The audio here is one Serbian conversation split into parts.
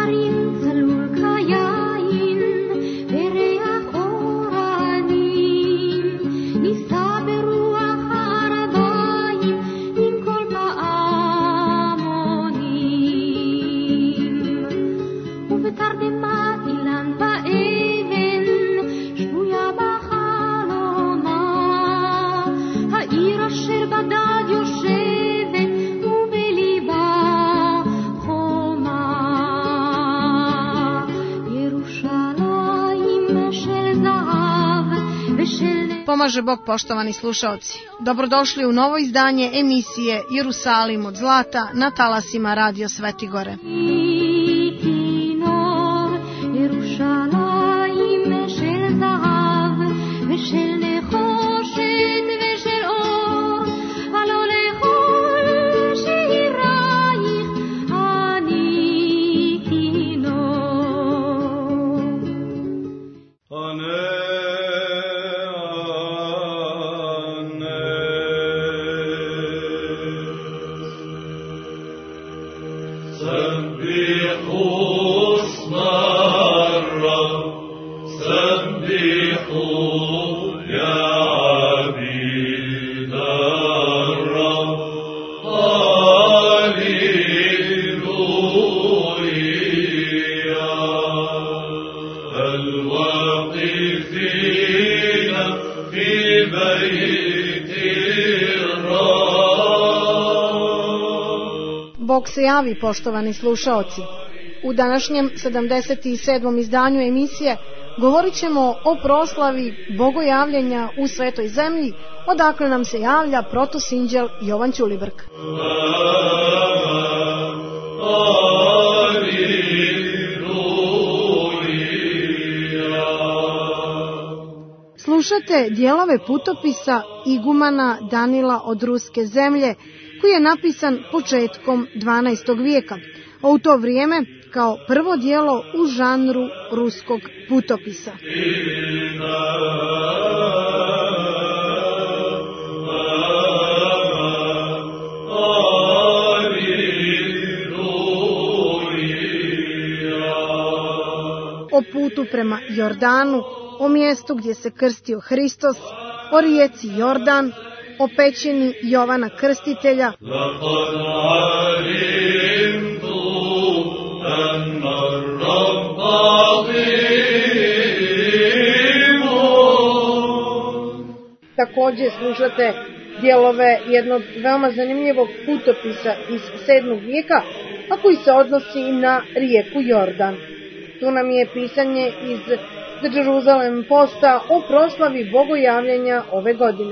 Pomaže Bog, poštovani slušaoci. Dobrodošli u novo izdanje emisije Jerusalim od zlata na talasima Radio Svetigore. Bog se javi, poštovani slušaoci. U današnjem 77. izdanju emisije govorit ćemo o proslavi bogojavljenja u Svetoj zemlji, odakle nam se javlja protosinđel Jovan Ćulibrk. Slušate dijelove putopisa igumana Danila od Ruske zemlje, koji je napisan početkom 12. vijeka, a u to vrijeme kao prvo dijelo u žanru ruskog putopisa. O putu prema Jordanu, o mjestu gdje se krstio Hristos, o rijeci Jordan, o pećini Jovana Krstitelja, također slušate dijelove jednog veoma zanimljivog putopisa iz 7. vijeka, a koji se odnosi na rijeku Jordan. Tu nam je pisanje iz The Jerusalem Posta o proslavi bogojavljenja ove godine.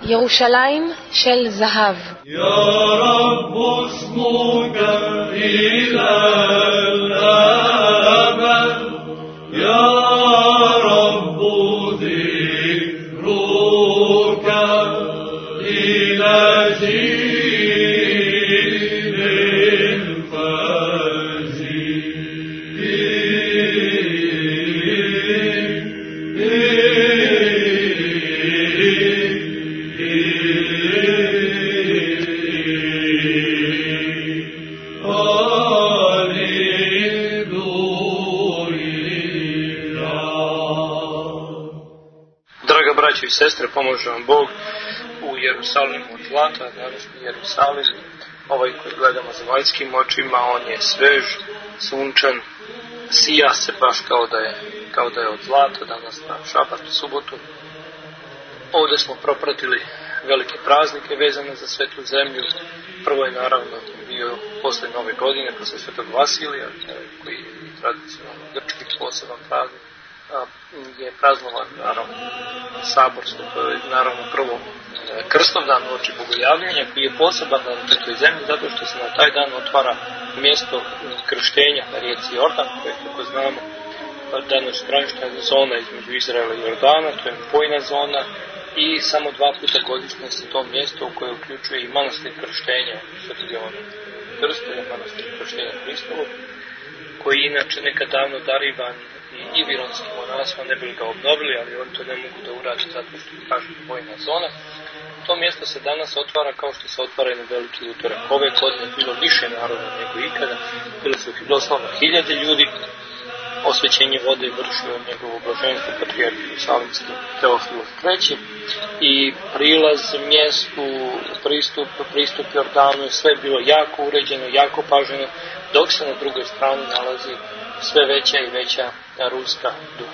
ירושלים של זהב. יא רב اسمك إلى الأبد יא رب ذكرك إلى جيل Braćo i sestre, pomože vam Bog u Jerusalimu od zlata, današnji Jerusalim, ovaj koji gledamo zemaljskim očima, on je svež, sunčan, sija se baš kao da je od zlata, danas na šabat, subotu. Ovdje smo propratili velike praznike vezane za svetu zemlju. Prvo je naravno bio posle Nove godine, posle Svetog Vasilija, koji je tradicionalno grčki poseban praznik. Je praznovan naravno saborsko, to je naravno prvo Krstovdan uoči Bogojavljenja, koji je poseban dan u toj zemlji zato što se na taj dan otvara mjesto krštenja na rijeci Jordan, koje kako znamo danas granična zona između Izraela i Jordana, to je pojna zona i samo 2 puta godišnje se to mjesto u koje uključuje i manastir krštenja Svetog Jovana Krstitelja, manastir krštenja Hristovog, koji inače nekad davno darivan i vironskim monasima, ne bi ga obnovili, ali oni to ne mogu da urade zato što je kažem vojna zona. To mjesto se danas otvara kao što se otvara na Veliki utorak. Ove godine je bilo više naroda nego ikada, bilo su doslovno 1000 ljudi. Osvećenje vode vršio njegovo blaženstvo patrijarh Jerusalimski Teofilo III. I prilaz mjestu, pristup Jordanu, sve je bilo jako uređeno, jako paženo, dok se na drugoj strani nalazi sve veća i veća ruska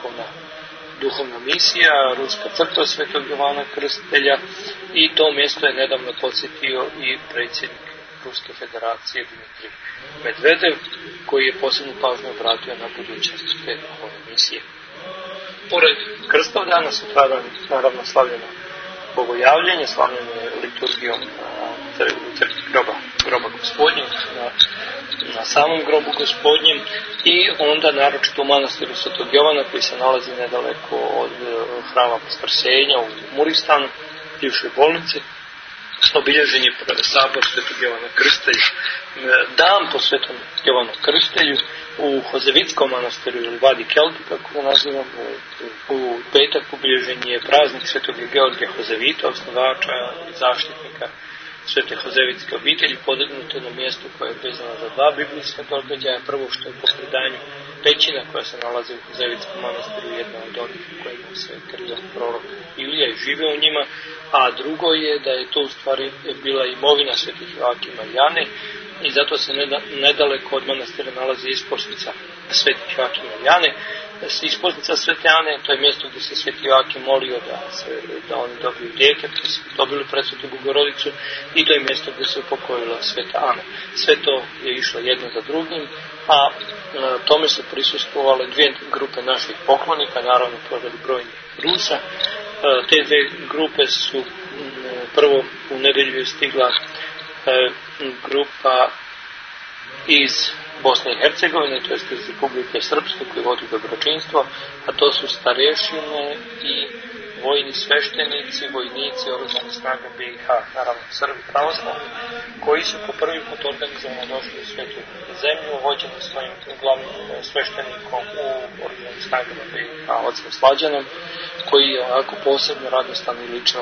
duhovna misija, ruska crkva Svetog Jovana Krstitelja, i to mjesto je nedavno podsjetio i predsjednik Ruske federacije Dmitrij Medvedev, koji je posebnu pažnju obratio na budućnost te duhovne misije. Pored Krstovdana sutradan naravno slavljeno Bogojavljenje, slavljeno je liturgijom u crkvi groba Gospodnjeg, na samom grobu Gospodnjem, i onda naročito u manastiru Svetog Jovana koji se nalazi nedaleko od hrama Vaskrsenja u Muristanu, bivšoj bolnici. Obilježen je sabor Svetog Jovana Krstitelja. Dan po Svetom Jovanu Krstitelju u Hozevitskom manastiru ili Vadi Kelti, kako ga nazivamo, u petak obilježen je praznik Svetog Georgija Hozevita, osnivača i zaštitnika Svete Hozevitske obitelji, podignuto na mjestu koje je vezano za 2 biblijska događaja. Prvo što je po predanju pećina koja se nalazi u Hozevitskom manastiru, jedna od onih u kojima se krio prorok Ilija i žive u njima, a drugo je da je to u stvari bila imovina svetih Joakima i Jane, i zato se nedaleko od manastira nalazi isposnica svetih Joakima i Jane. Isposnica Svete Ane, to je mjesto gdje se Sveti Joakim molio da oni dobiju dijete, pa su dobili Presvetu Bogorodicu, i to je mjesto gdje se upokojila Sveta Ana. Sve to je išlo jedno za drugim, a tome su prisustvovale 2 grupe naših poklonika, naravno pored brojnih Rusa. Te 2 grupe su, prvo u nedjelju je stigla grupa iz Bosne i Hercegovine, to jest iz Republike Srpske, koji vodi dobročinstvo, a to su starešine i vojni sveštenici, vojnici oružanih snaga BiH, naravno Srbi pravoslavni, koji su po prvi put organizovano došli u svetu zemlju, vođeni svojim glavnim sveštenikom u oružanim snagama BiH, ocem Slađanom, koji je ovako posebno radostan i lično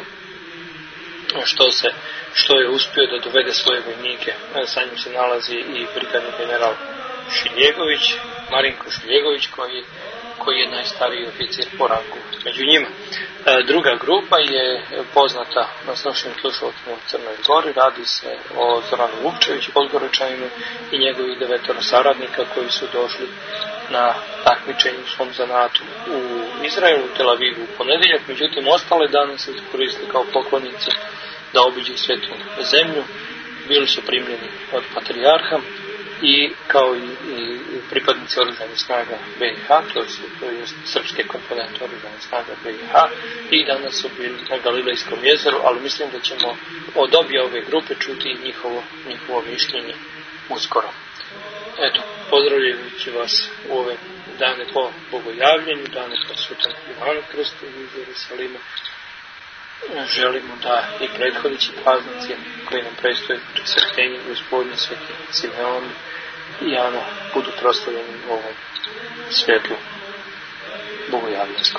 što je uspio da dovede svoje vojnike. Sa njim se nalazi i brigadni general Šiljegović, Marinko Šiljegović, koji je najstariji oficir po rangu među njima. Druga grupa je poznata našim slušalcima u Crnoj Gori. Radi se o Zoranu Vukčeviću, Podgoričaninu, i njegovih 9 saradnika koji su došli na takmičenju u svom zanatu u Izraelu, u Tel Avivu u ponedjeljak. Međutim, ostale dane se koristili kao poklonici da obiđu svetu zemlju. Bili su primljeni od patrijarha i kao i pripadnici oružanih snaga BiH, to je srpske komponente oružanih snaga BiH, i danas su bili na Galilejskom jezeru, ali mislim da ćemo od obje ove grupe čuti njihovo mišljenje uskoro. Eto, pozdravljajući vas u ove dane po bogojavljenju, dane po Svetom Ivanu Krstitelju iz Jerusalima, želimo da i prethodnici praznici koji nam predstoje Sveštenje Gospodnje, Sveti Simeon i Ana budu proslavljeni u ovom svjetlu bogojavljenjskom.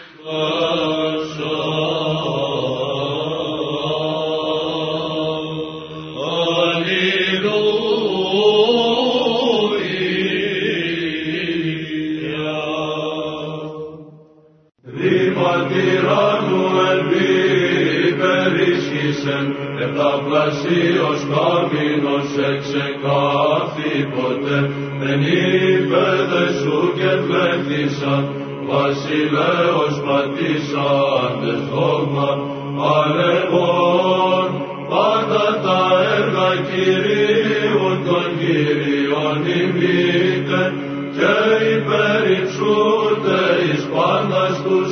Επταπλασίως καμίνος εξεκάφηποτε, δεν είπεδε σου και πλέκτησαν, βασιλέως πατήσαντες δόγμα, αλεγόν, πάντα τα έργα Κυρίου των Κύριων ημίτε, και υπερυψούτε εις πάντας τους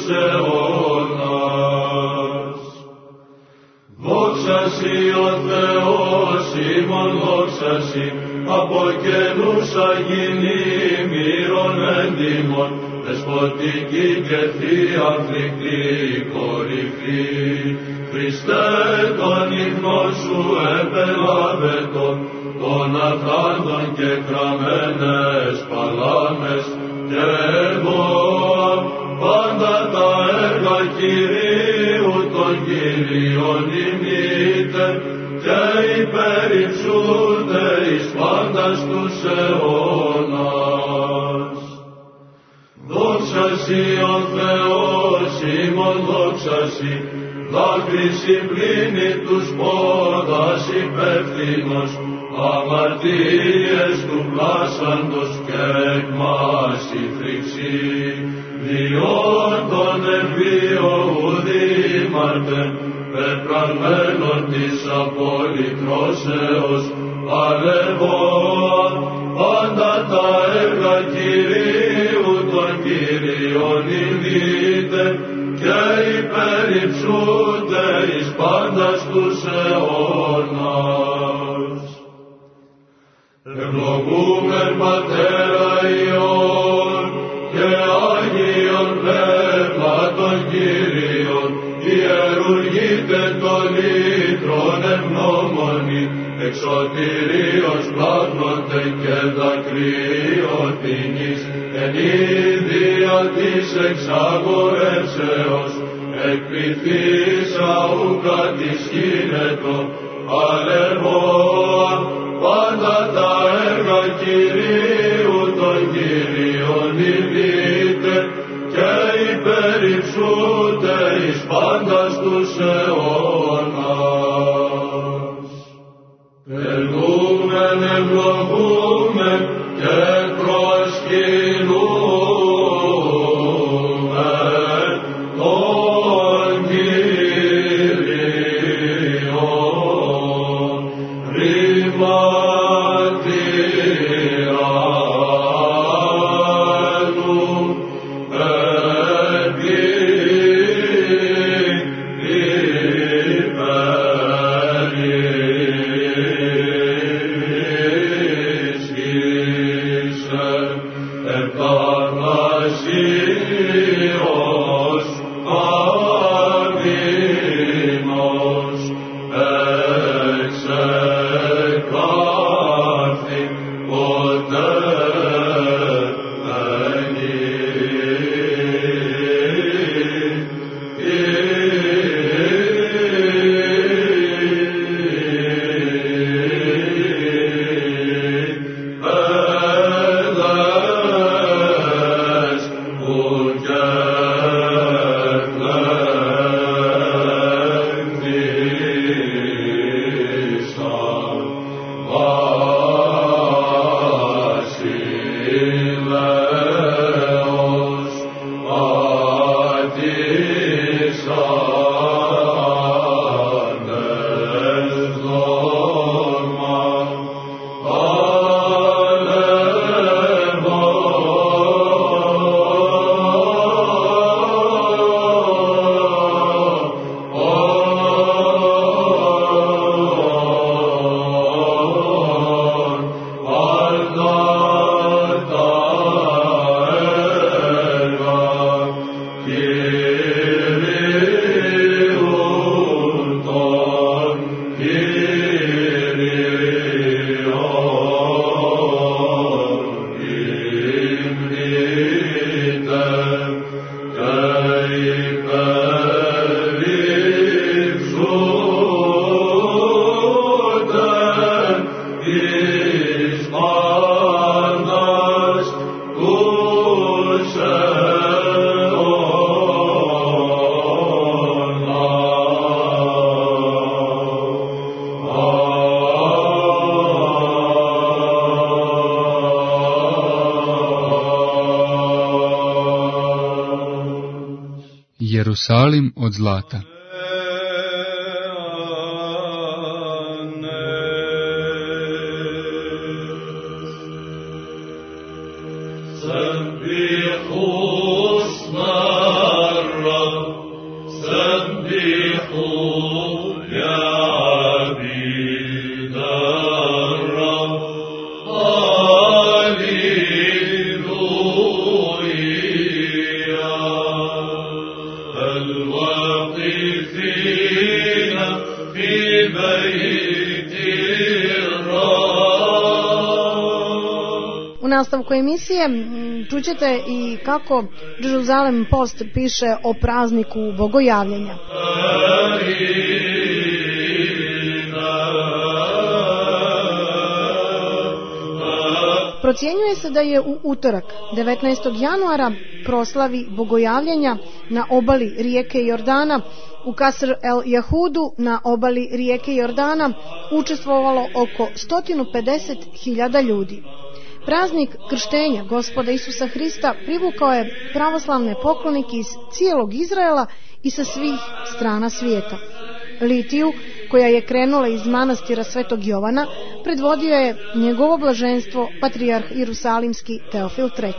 αιώνας. Δόξα σοι ο Θεός ημών, δόξα σοι, από καινούς αγινή μύρων έντιμων, δεσποτική και θεία φρικτή κορυφή. Χριστέ τον ύμνο σου επελάβετο, των αφράντων και κραμένες παλάμες, και εγώ πάντα τα έργα Κυρίου των Κύριων ημίτε, και υπερυψούτε εις πάντας τους αιώνας. Δόξα σοι ο Θεός ημών, δόξα σοι, δάκρυση πλύνει τους πόδας υπεύθυνος, αμαρτίες του πλάσαντος και εκμάση φρυξή, διόν τον ευβίω ουδήμαρτεν, πεπραγμένον της απολυτρώσεως, παλεύον, πάντα τα έργα Κυρίου των Κύριων ημίτε, και υπερυψούνται εις πάντας τους αιώνας. Ευλογούμεν Πατέρα Υιόν και Άγιον Πνεύματον Κύριον, ιερουργείτε το λύτρον ευγνώμονη, εξωτηρίως πλάγνονται και δακρύωτινης, εν ίδια της εξαγορεύσεως, εκπληθήσα ου κατησχύνετο, αλεγόν, πάντα τα έργα Κυρίου των Κύριων ημίτε, και υπερυψούτε εις πάντας τους αιώνας. Ελγούμεν, ευλογούμεν και προσκυνούμεν τον Κύριον, ρηματυράνου Jerusalim od zlata. U nastavku emisije čućete i kako Jerusalem Post piše o prazniku Bogojavljenja. Procjenjuje se da je u utorak 19. januara proslavi Bogojavljenja na obali rijeke Jordana u Kasr el Jahudu na obali rijeke Jordana učestvovalo oko 150.000 ljudi. Praznik krštenja Gospoda Isusa Hrista privukao je pravoslavne poklonike iz cijelog Izraela i sa svih strana svijeta. Litiju, koja je krenula iz manastira Svetog Jovana, predvodio je njegovo blaženstvo patrijarh Jerusalimski Teofil III.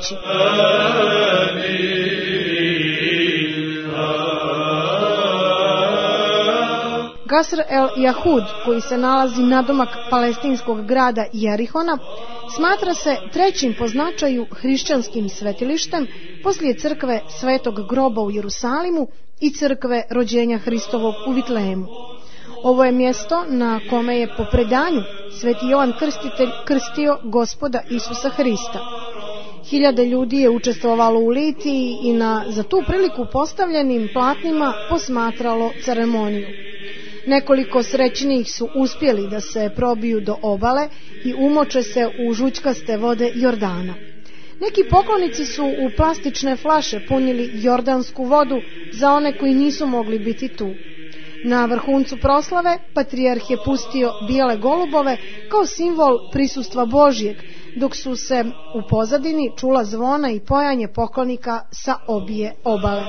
Kasr el Jahud, koji se nalazi nadomak palestinskog grada Jerihona, smatra se trećim po značaju hrišćanskim svetilištem poslije crkve Svetog groba u Jerusalimu i crkve rođenja Hristovog u Vitlehemu. Ovo je mjesto na kome je po predanju Sveti Jovan Krstitelj krstio Gospoda Isusa Hrista. Hiljade ljudi je učestvovalo u litiji i na za tu priliku postavljenim platnima posmatralo ceremoniju. Nekoliko srećnijih su uspjeli da se probiju do obale i umoče se u žućkaste vode Jordana. Neki poklonici su u plastične flaše punili jordansku vodu za one koji nisu mogli biti tu. Na vrhuncu proslave patrijarh je pustio bijele golubove kao simbol prisustva Božjeg, dok su se u pozadini čula zvona i pojanje poklonika sa obje obale.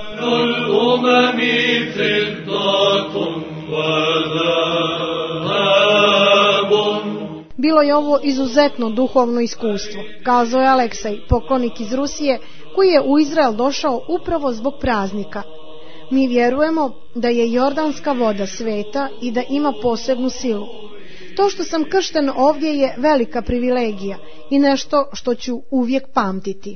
Bilo je ovo izuzetno duhovno iskustvo, kazao je Aleksej, poklonik iz Rusije, koji je u Izrael došao upravo zbog praznika. Mi vjerujemo da je jordanska voda sveta i da ima posebnu silu. To što sam kršten ovdje je velika privilegija i nešto što ću uvijek pamtiti.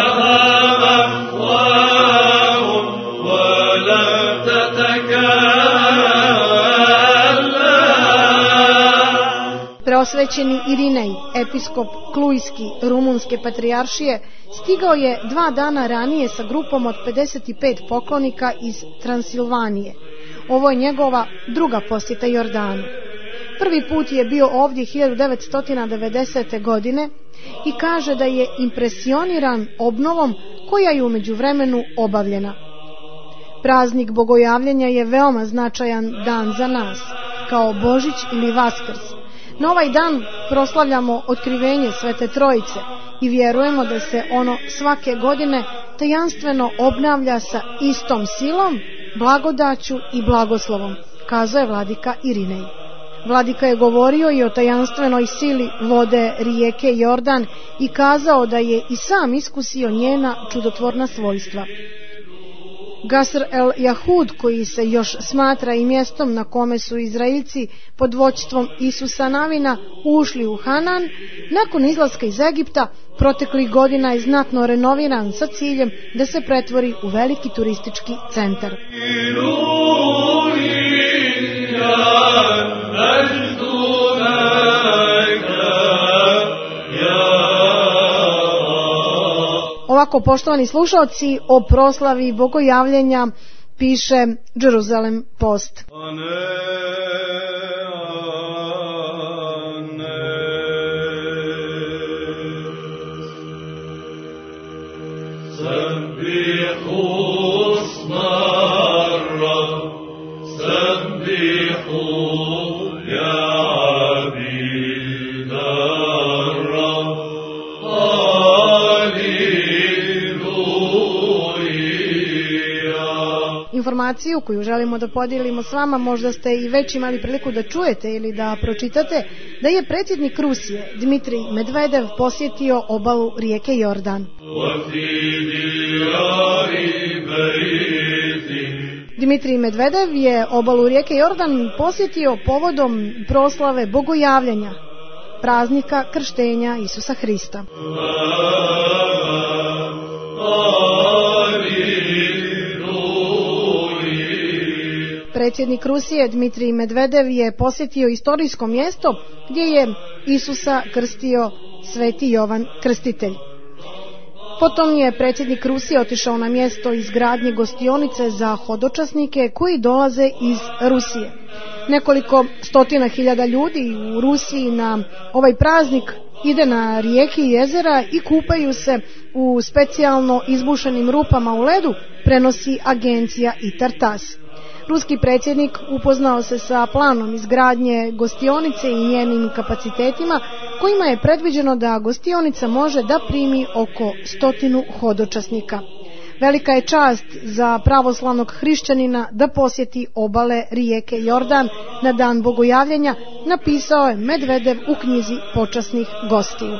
Preosvećeni Irinej, episkop Klujski rumunske patrijaršije, stigao je 2 dana ranije sa grupom od 55 poklonika iz Transilvanije. Ovo je njegova druga posjeta Jordanu. Prvi put je bio ovdje 1990. godine i kaže da je impresioniran obnovom koja je u međuvremenu obavljena. Praznik Bogojavljenja je veoma značajan dan za nas, kao Božić ili Vaskrs. Na ovaj dan proslavljamo otkrivenje Svete Trojice i vjerujemo da se ono svake godine tajanstveno obnavlja sa istom silom, blagodaću i blagoslovom, kazao je vladika Irinej. Vladika je govorio i o tajanstvenoj sili vode rijeke Jordan i kazao da je i sam iskusio njena čudotvorna svojstva. Kasr el Jahud, koji se još smatra i mjestom na kome su Izraelci pod vođstvom Isusa Navina ušli u Hanan, nakon izlaska iz Egipta proteklih godina je znatno renoviran sa ciljem da se pretvori u veliki turistički centar. Ovako, poštovani slušalci, o proslavi Bogojavljenja piše Jerusalem Post. informaciju koju želimo da podijelimo s vama, možda ste i već imali priliku da čujete ili da pročitate, da je predsjednik Rusije Dmitrij Medvedev posjetio obalu rijeke Jordan. Dmitrij Medvedev je obalu rijeke Jordan posjetio povodom proslave bogojavljanja, praznika krštenja Isusa Hrista. Predsjednik Rusije Dmitrij Medvedev je posjetio istorijsko mjesto gdje je Isusa krstio Sveti Jovan Krstitelj. Potom je predsjednik Rusije otišao na mjesto izgradnje gostionice za hodočasnike koji dolaze iz Rusije. Nekoliko stotina hiljada ljudi u Rusiji na ovaj praznik ide na rijeke i jezera i kupaju se u specijalno izbušenim rupama u ledu, prenosi agencija ITAR-TASS. Ruski predsjednik upoznao se sa planom izgradnje gostionice i njenim kapacitetima, kojima je predviđeno da gostionica može da primi oko 100 hodočasnika. Velika je čast za pravoslavnog hrišćanina da posjeti obale rijeke Jordan na dan bogojavljenja, napisao je Medvedev u knjizi počasnih gostiju.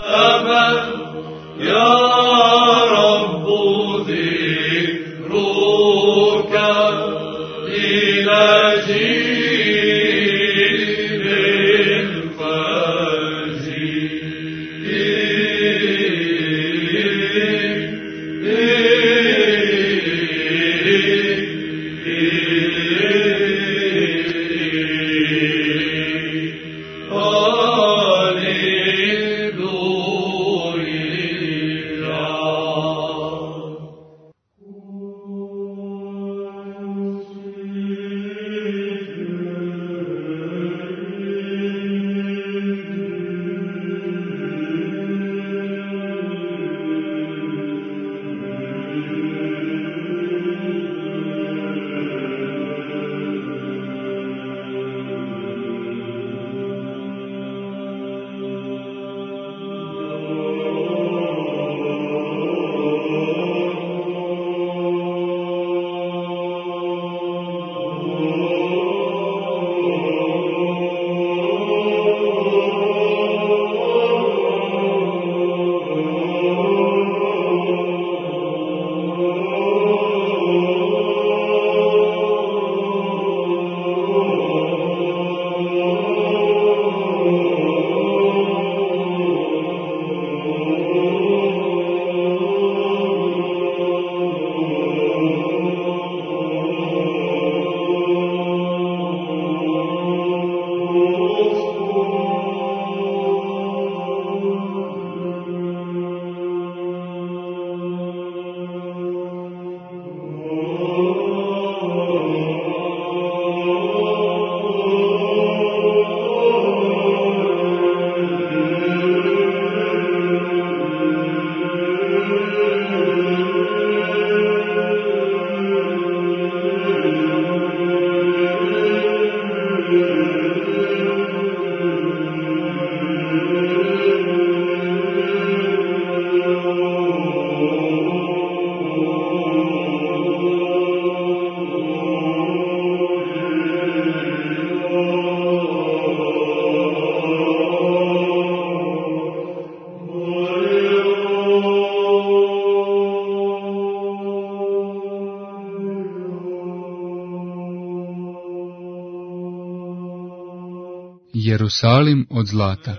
Jerusalim od zlata.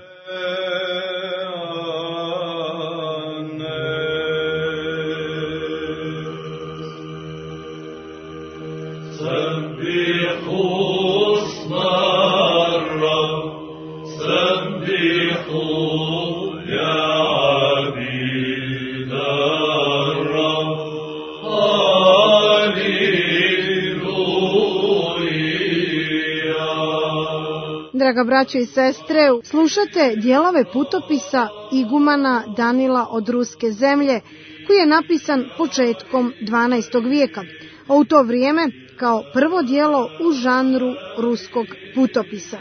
Draga braćo i sestre, slušate dijelove putopisa igumana Danila od Ruske zemlje, koji je napisan početkom 12. vijeka, a u to vrijeme kao prvo dijelo u žanru ruskog putopisa.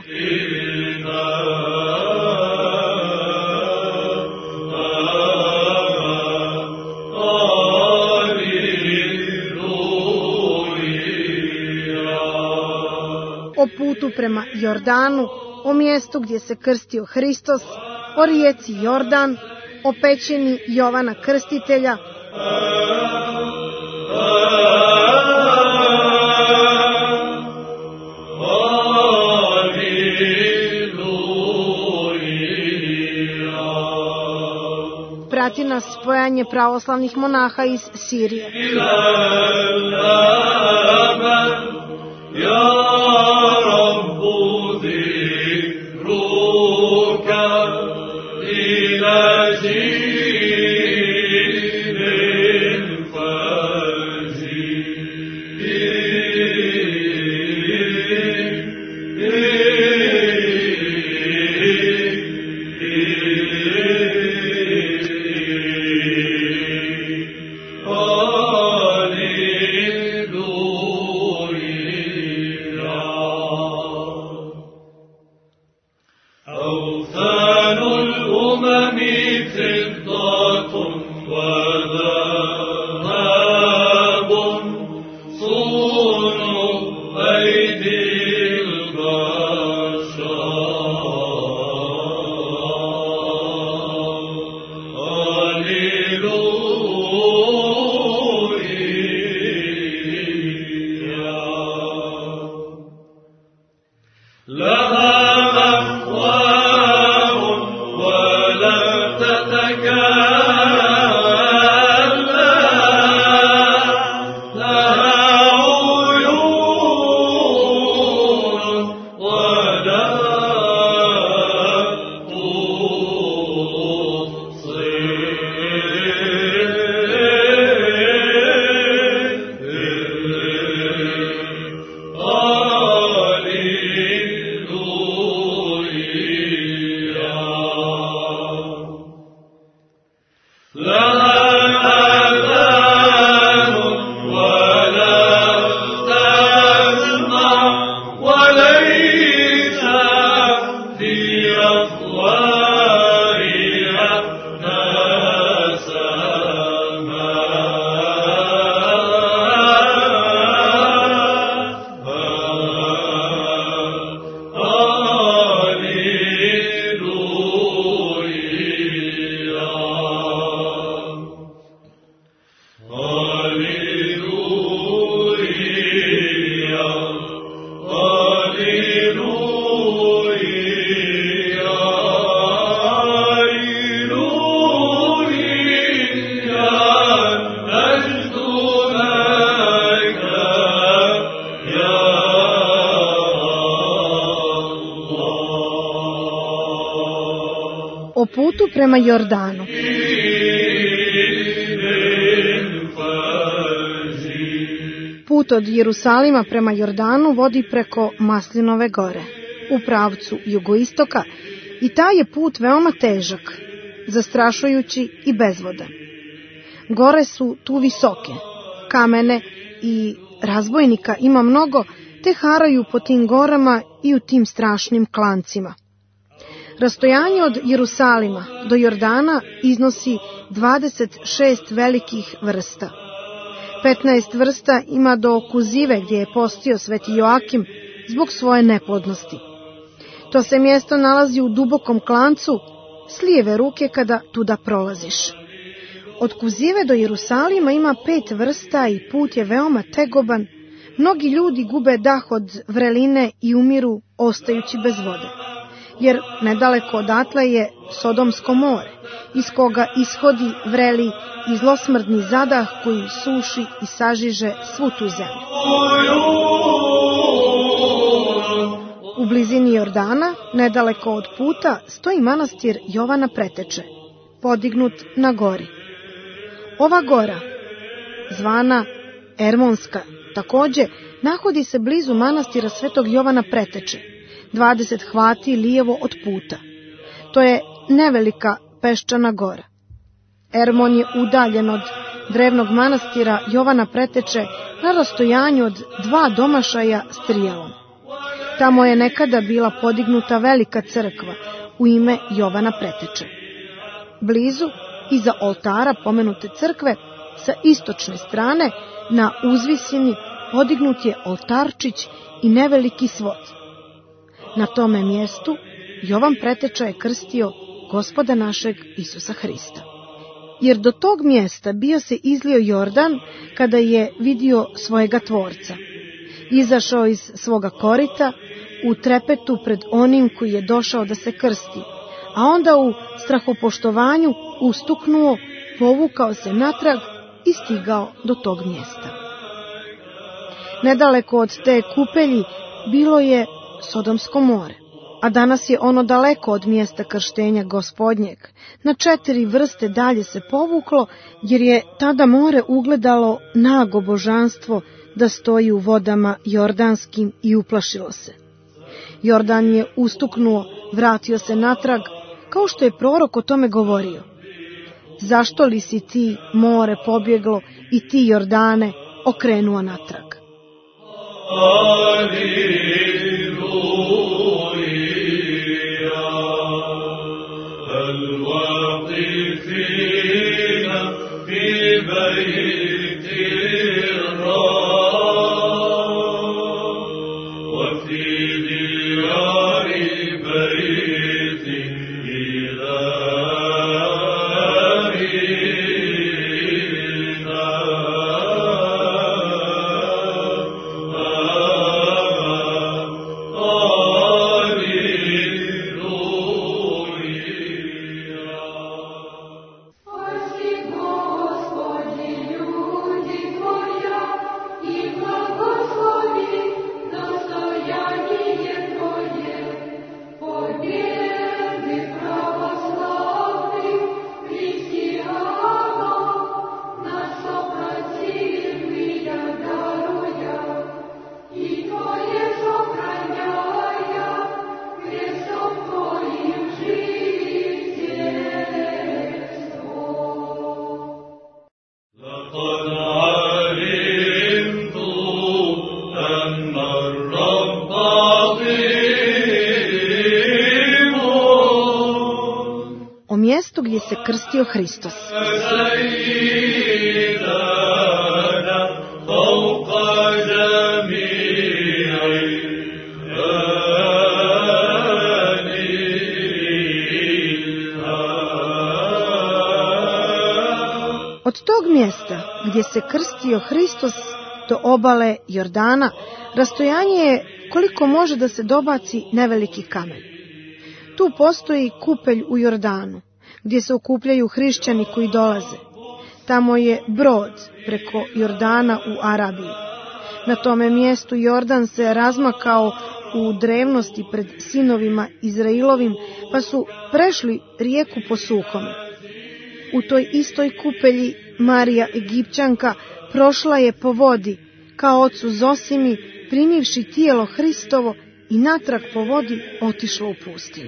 o putu prema Jordanu, o mjestu gdje se krstio Hristos, o rijeci Jordan, o pećini Jovana Krstitelja, prati nas spojanje pravoslavnih monaha iz Sirije. O putu prema Jordanu. Put od Jerusalima prema Jordanu vodi preko Maslinove gore, u pravcu jugoistoka, i taj je put veoma težak, zastrašujući i bezvodan. Gore su tu visoke, kamene i razbojnika ima mnogo, te haraju po tim gorama i u tim strašnim klancima. Rastojanje od Jerusalima do Jordana iznosi 26 velikih vrsta. 15 vrsta ima do Kuzive gdje je postio sveti Joakim zbog svoje neplodnosti. To se mjesto nalazi u dubokom klancu s lijeve ruke kada tuda prolaziš. Od Kuzive do Jerusalima ima 5 vrsta i put je veoma tegoban. Mnogi ljudi gube dah od vreline i umiru ostajući bez vode. Jer nedaleko odatle je Sodomsko more, iz koga ishodi vreli i zlosmrdni zadah koji suši i sažiže svu tu zemlju. U blizini Jordana, nedaleko od puta, stoji manastir Jovana Preteče, podignut na gori. Ova gora, zvana Ermonska, također nahodi se blizu manastira svetog Jovana Preteče, 20 hvati lijevo od puta. To je nevelika peščana gora. Ermon je udaljen od drevnog manastira Jovana Preteče na rastojanju od 2 domašaja s Trijalom. Tamo je nekada bila podignuta velika crkva u ime Jovana Preteče. Blizu, iza oltara pomenute crkve, sa istočne strane, na uzvisini podignut je oltarčić i neveliki svod. Na tome mjestu Jovan Preteča je krstio Gospoda našeg Isusa Hrista. Jer do tog mjesta bio se izlio Jordan kada je vidio svojega tvorca. Izašao iz svoga korita u trepetu pred onim koji je došao da se krsti, a onda u strahopoštovanju ustuknuo, povukao se natrag i stigao do tog mjesta. Nedaleko od te kupelji bilo je Sodomsko more, a danas je ono daleko od mjesta krštenja Gospodnjeg. Na 4 vrste dalje se povuklo, jer je tada more ugledalo nago božanstvo da stoji u vodama jordanskim i uplašilo se. Jordan je ustuknuo, vratio se natrag, kao što je prorok o tome govorio. Zašto li si ti, more, pobjeglo i ti, Jordane, okrenuo natrag? O mjestu gdje se krstio Hristos. Od tog mjesta gdje se krstio Hristos do obale Jordana, rastojanje je koliko može da se dobaci neveliki kamen. Tu postoji kupelj u Jordanu, gdje se okupljaju hrišćani koji dolaze. Tamo je brod preko Jordana u Arabiji. Na tome mjestu Jordan se razmakao u drevnosti pred sinovima Izrailovim, pa su prešli rijeku po suhome. U toj istoj kupelji Marija Egipćanka prošla je po vodi, kao ocu Zosimi, primivši tijelo Hristovo i natrag po vodi otišla u pustinju.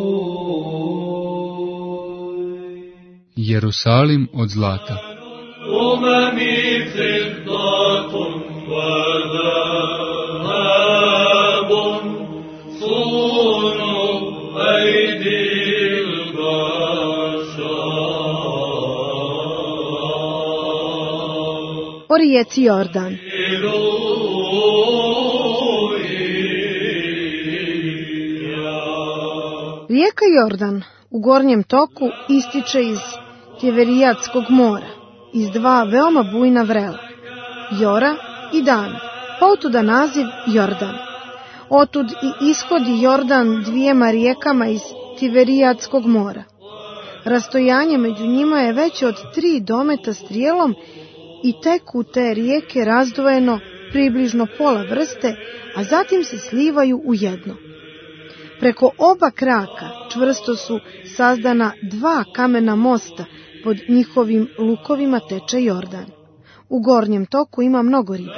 Jerusalim od zlata. فضة وذهب صنع أيدي البشر. O rijeci Jordan. Rijeka Jordan u gornjem toku ističe iz Tiberijadskog mora, iz dva veoma bujna vrela, Jora i Dan, pa otuda naziv Jordan. Otud i ishodi Jordan dvijema rijekama iz Tiberijadskog mora. Rastojanje među njima je veće od 3 dometa strijelom i teku te rijeke razdvojeno približno pola vrste, a zatim se slivaju u jedno. Preko oba kraka čvrsto su sazdana 2 kamena mosta, pod njihovim lukovima teče Jordan. U gornjem toku ima mnogo ribe.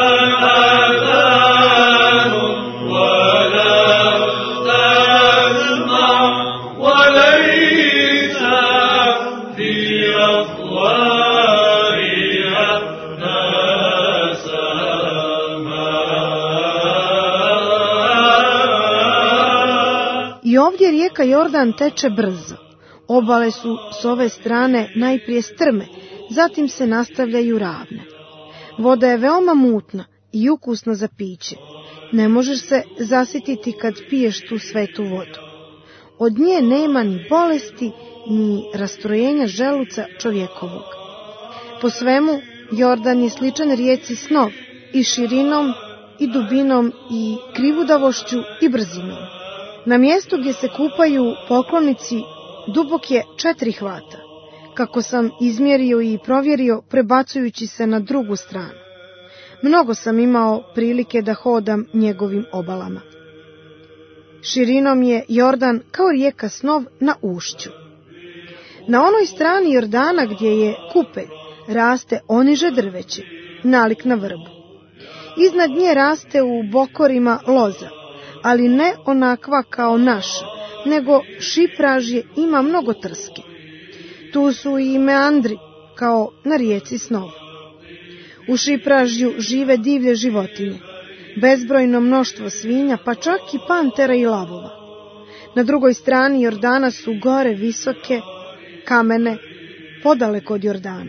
I ovdje rijeka Jordan teče brzo. Obale su s ove strane najprije strme, zatim se nastavljaju ravne. Voda je veoma mutna i ukusna za piće. Ne možeš se zasititi kad piješ tu svetu vodu. Od nje nema ni bolesti, ni rastrojenja želuca čovjekovog. Po svemu, Jordan je sličan rijeci Snov i širinom, i dubinom, i krivudavošću, i brzinom. Na mjestu gdje se kupaju poklonici dubok je 4 hvata, kako sam izmjerio i provjerio prebacujući se na drugu stranu. Mnogo sam imao prilike da hodam njegovim obalama. Širinom je Jordan kao rijeka Snov na ušću. Na onoj strani Jordana gdje je kupelj raste oniže drveće, nalik na vrbu. Iznad nje raste u bokorima loza, ali ne onakva kao naša, nego šipražje ima mnogo trske. Tu su i meandri, kao na rijeci Snov. U šipražju žive divlje životinje, bezbrojno mnoštvo svinja, pa čak i pantera i lavova. Na drugoj strani Jordana su gore visoke, kamene, podaleko od Jordana.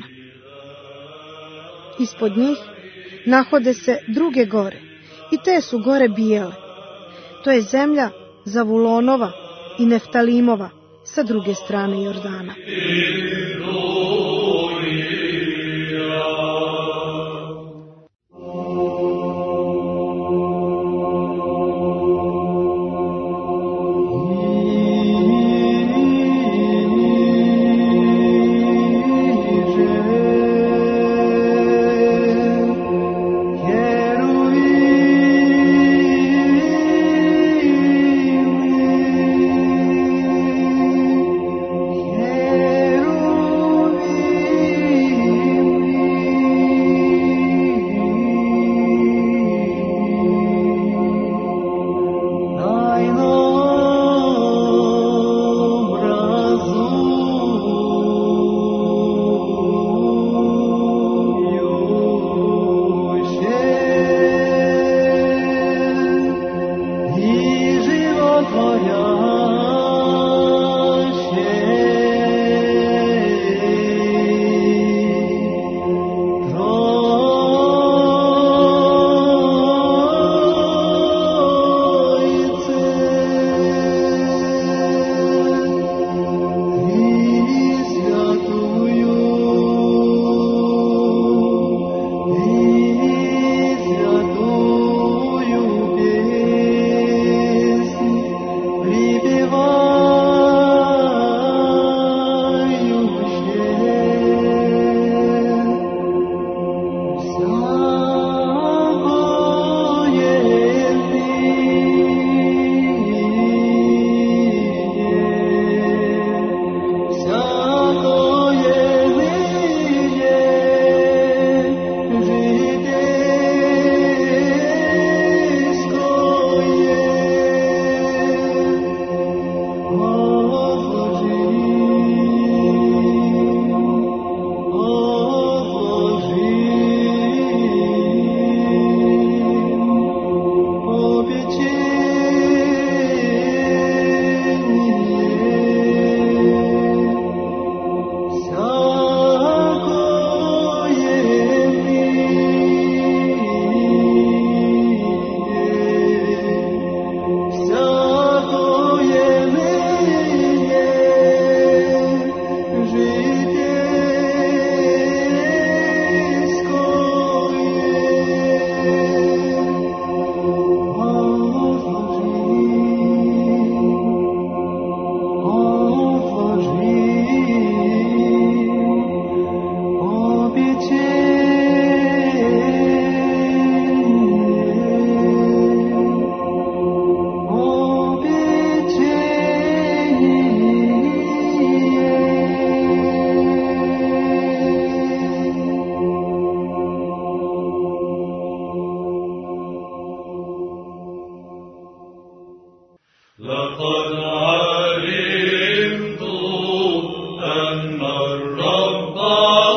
Ispod njih nahode se druge gore, i te su gore bijele. To je zemlja Zavulonova i Neftalimova sa druge strane Jordana.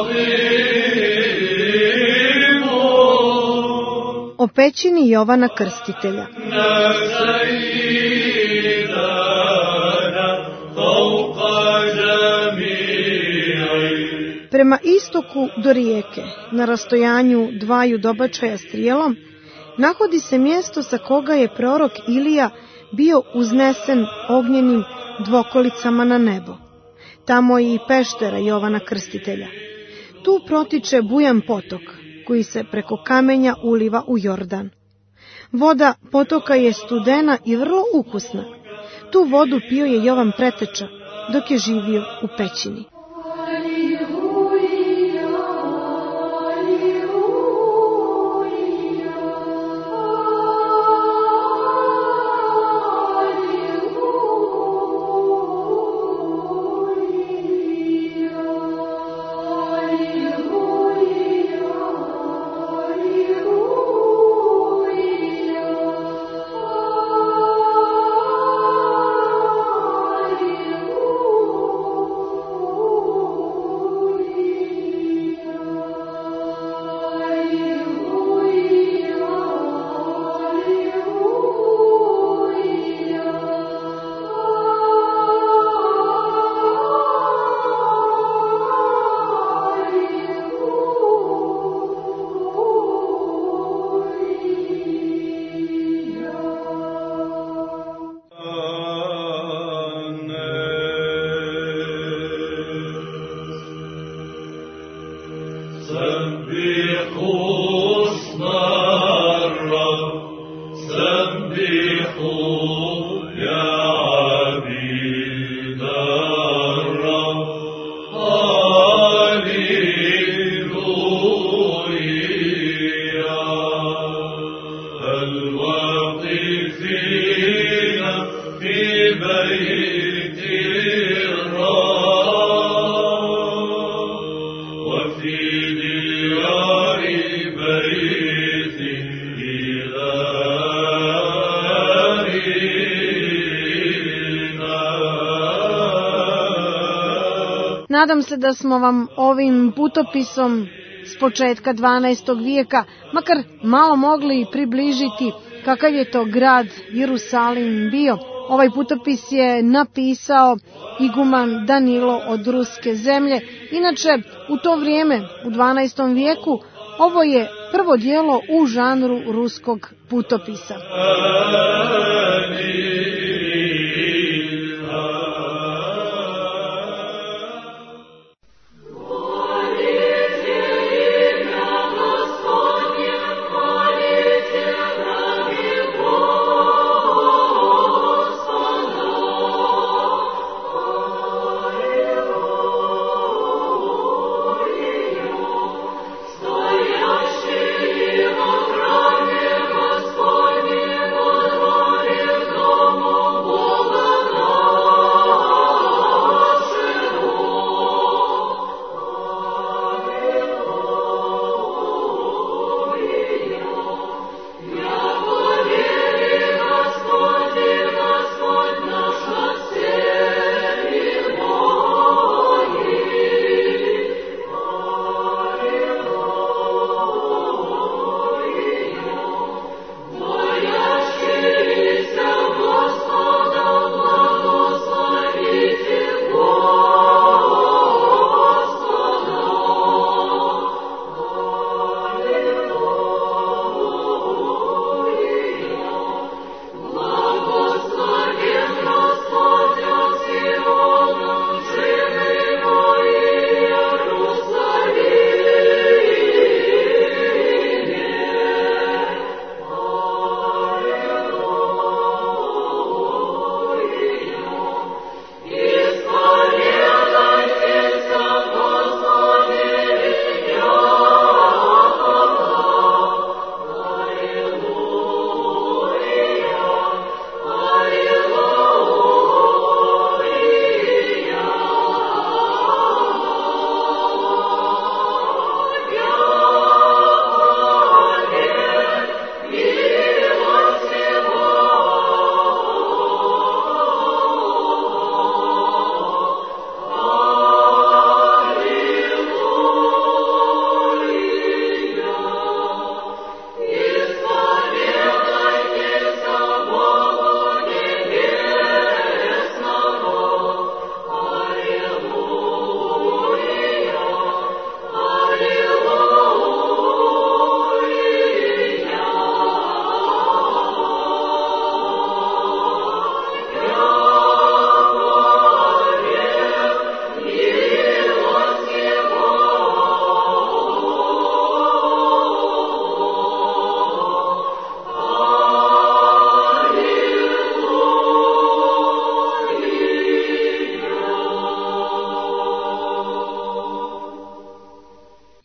O pećini Jovana Krstitelja. Prema istoku do rijeke, na rastojanju 2 dobačaja strijelom, nahodi se mjesto sa koga je prorok Ilija bio uznesen ognjenim dvokolicama na nebo. Tamo je i peštera Jovana Krstitelja. Tu protiče bujan potok, koji se preko kamenja uliva u Jordan. Voda potoka je studena i vrlo ukusna. Tu vodu pio je Jovan Preteča, dok je živio u pećini. Nadam se da smo vam ovim putopisom s početka 12. vijeka makar malo mogli približiti kakav je to grad Jerusalim bio. Ovaj putopis je napisao iguman Danilo od Ruske zemlje. Inače, u to vrijeme, u 12. vijeku, ovo je prvo djelo u žanru ruskog putopisa. Domo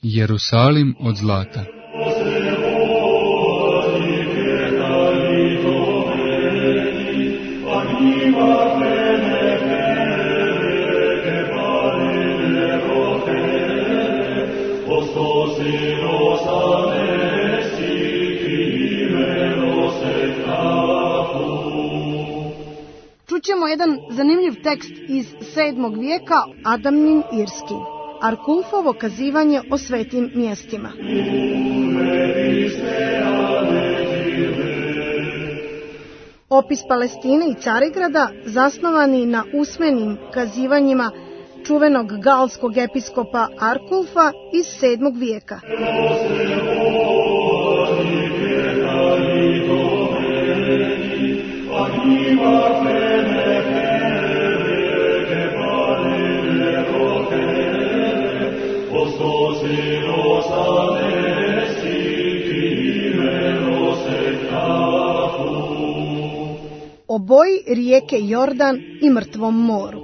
Jerusalim od zlata. Čućemo jedan zanimljiv tekst iz 7. vijeka, Adamnin irski. Arkulfovo kazivanje o svetim mjestima. Opis Palestine i Carigrada zasnovani na usmenim kazivanjima čuvenog galskog episkopa Arkulfa iz 7. vijeka. O boji rijeke Jordan i mrtvom moru.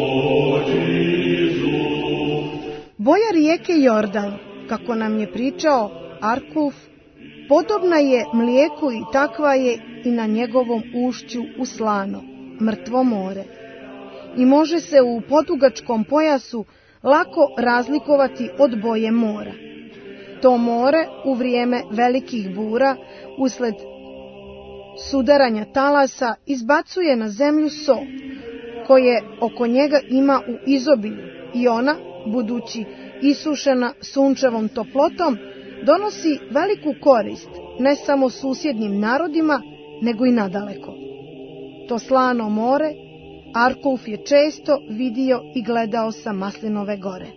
Boja rijeke Jordan, kako nam je pričao Arkulf, podobna je mlijeku i takva je i na njegovom ušću u slano, mrtvo more. I može se u podugačkom pojasu lako razlikovati od boje mora. To more u vrijeme velikih bura, usled sudaranja talasa, izbacuje na zemlju so, koje oko njega ima u izobilju, i ona, budući isušena sunčevom toplotom, donosi veliku korist ne samo susjednim narodima, nego i nadaleko. To slano more Arkulf je često vidio i gledao sa Maslinove gore.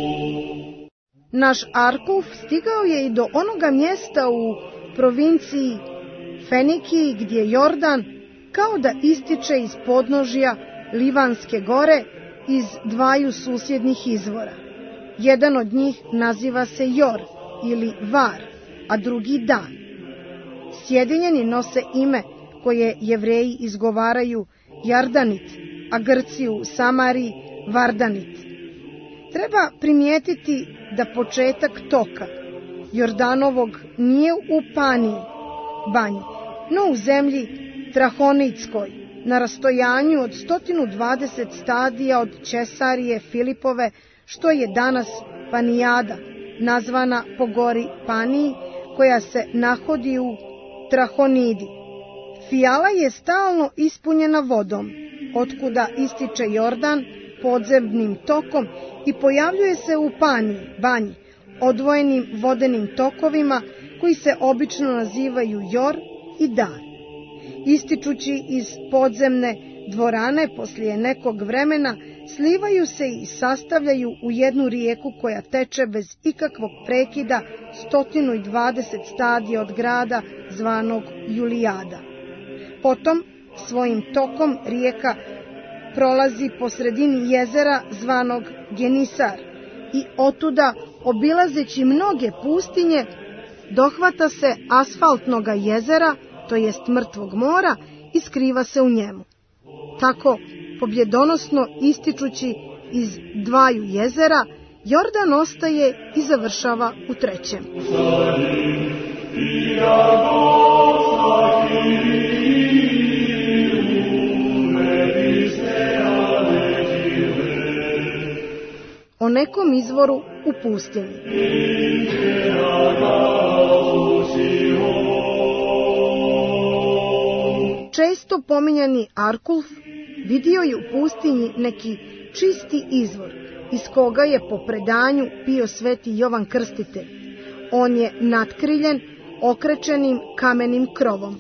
Naš Arkulf stigao je i do onoga mjesta u provinciji Fenikiji gdje Jordan kao da ističe iz podnožja Livanske gore iz dvaju susjednih izvora. Jedan od njih naziva se Jor ili Var, a drugi Dan. Sjedinjeni nose ime koje Jevreji izgovaraju Jardanit, a Grci u Samariji Vardanit. Treba primijetiti da početak toka Jordanovog nije u Paniji, banji, no u zemlji Trahonitskoj, na rastojanju od 120 stadija od Cesarije Filipove, što je danas Panijada, nazvana po gori Paniji, koja se nahodi u Trahonidi. Fijala je stalno ispunjena vodom, otkuda ističe Jordan podzemnim tokom i pojavljuje se u Paniji, banji, odvojenim vodenim tokovima koji se obično nazivaju Jor i Dan. Ističući iz podzemne dvorane poslije nekog vremena, slivaju se i sastavljaju u jednu rijeku koja teče bez ikakvog prekida 120 stadija od grada zvanog Julijada. Potom svojim tokom rijeka prolazi po sredini jezera zvanog Genisar i otuda, obilazeći mnoge pustinje, dohvata se asfaltnoga jezera, to jest mrtvog mora, i skriva se u njemu. Tako, pobjedonosno ističući iz dvaju jezera, Jordan ostaje i završava u trećem. O nekom izvoru u pustinji. Često pominjani Arkulf vidio je u pustinji neki čisti izvor, iz koga je po predanju pio sveti Jovan Krstitelj. On je natkriljen okrečenim kamenim krovom.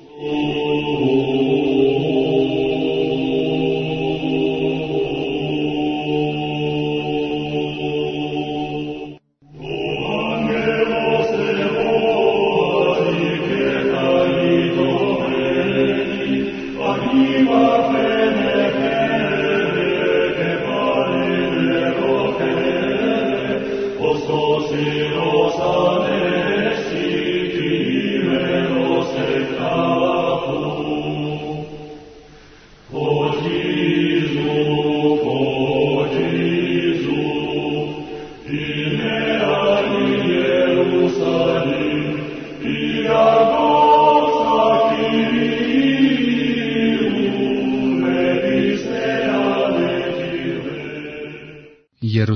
Amen.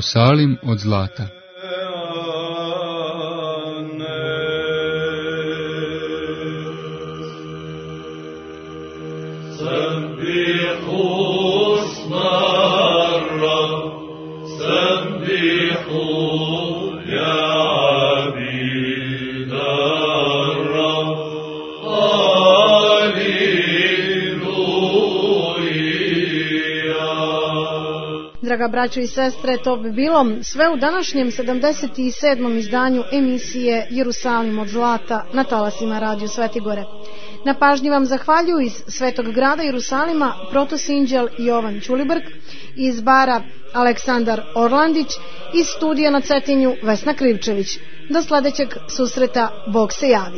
Jerusalim od zlata. Draga braćo i sestre, to bi bilo sve u današnjem 77. izdanju emisije Jerusalim od zlata na talasima Radio Svetigore. Na pažnji vam zahvaljuju iz Svetog grada Jerusalima protosinđel Jovan Ćulibrk, iz bara Aleksandar Orlandić, iz studija na Cetinju Vesna Krivčević. Do sledećeg susreta, Bog se javi.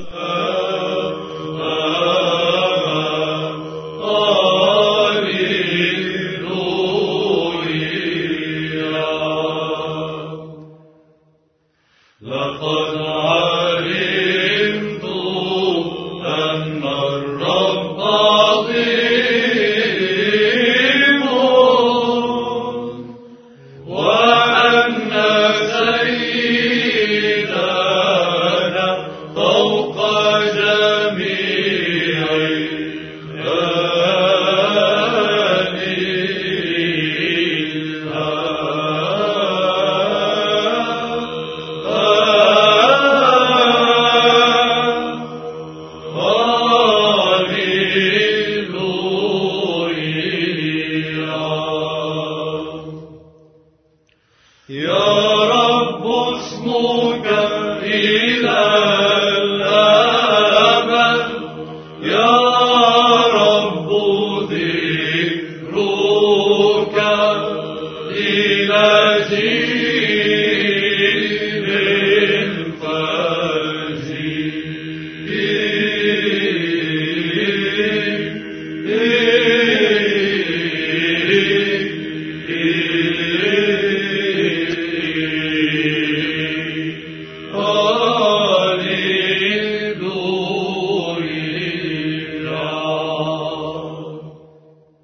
يا رب اسمك إله